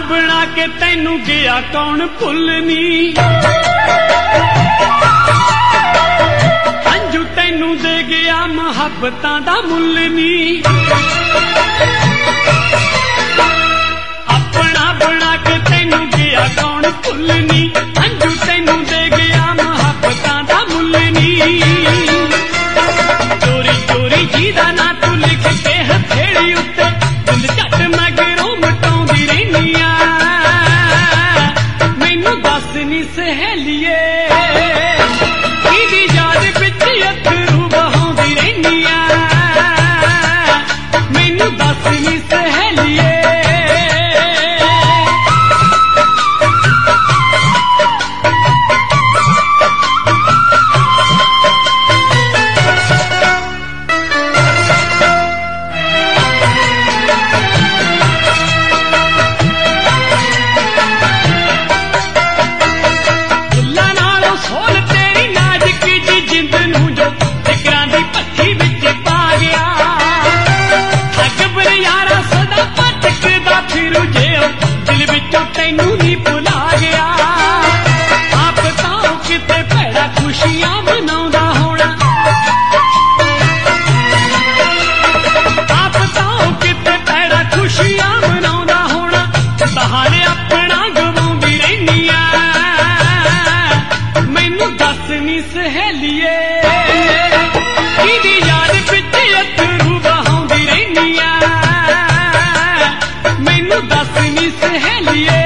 बना के तैनू गया कौन भुलनी अंजू तैनू दे गया मुहब्बतां दा मुल नी अपना बना के तैनू गया कौन भुलनी अंजू तैनू दे गया मुहब्बतां दा मुल नी चोरी चोरी जी दा ना तू लिख के हथेली उत्ते दिल झट मगरों मटाउंदी रहनी आ मैनू दस नी सहेलिए किदी याद विच अथरू बहाउंदी रहनी आ मैनू दस नी सहेलिए तैनू नहीं भुला गया आप ताओ किते भैड़ा खुशियां मनाउंदा होना आप ताओ किते भैड़ा खुशियां मनाउंदा होना बहाने अपना गवाउंदी रहनी आ मैनू दस नी सहेलिए किदी याद विच अथरू बहाउंदी रहनी आ मैनू दस नी सहेलिए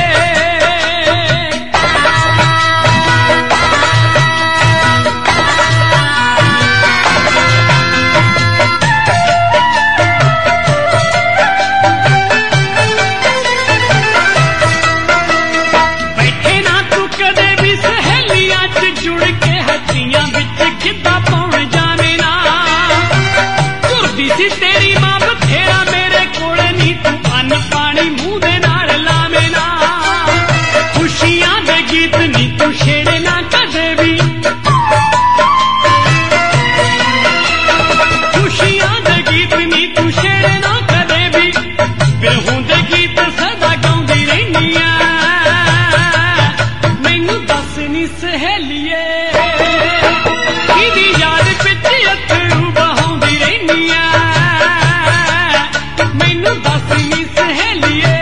तेरी मां बथेरा मेरे कोल नी तू अन्न पानी मुंह दे नाल लावे ना खुशियां दे गीत नी तू छेड़े ना कदे भी खुशियां दे गीत नी तू छेड़े ना कदे भी बिरहों दे गीत सदा गाउंदी रहनी आ मैनू दस नी सहेलिए किदी याद विच अथरू बहाउंदी रहनी आ दस नी सहेलिए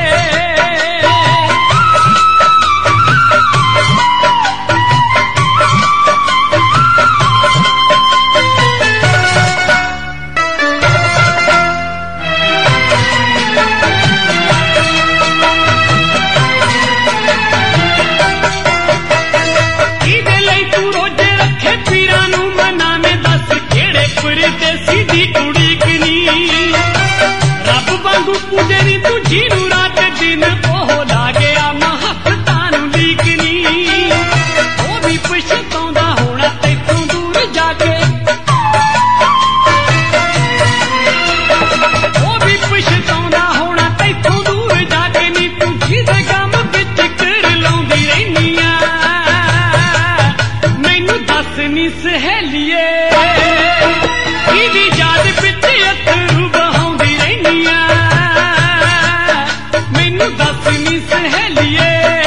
किदे लई तू रोजे रखे पीरां नू मनावे दस केड़े परदेसी दी उड़ीकनी रब वांगू पूजे नी तू जीनू रात दिन ओह ला गया मुहब्बतां नू लीकनी ओ भी पछताउंदा होना तैथों दूर जाके ओ भी पछताउंदा होना तैथों दूर जाके नी तू जिदे गम विच कर लाउंदी रहनी आ मैनू दस नी सहेलिए किदी याद विच अथरू बहाउंदी रहनी आ मैनू दस नी सहेलिए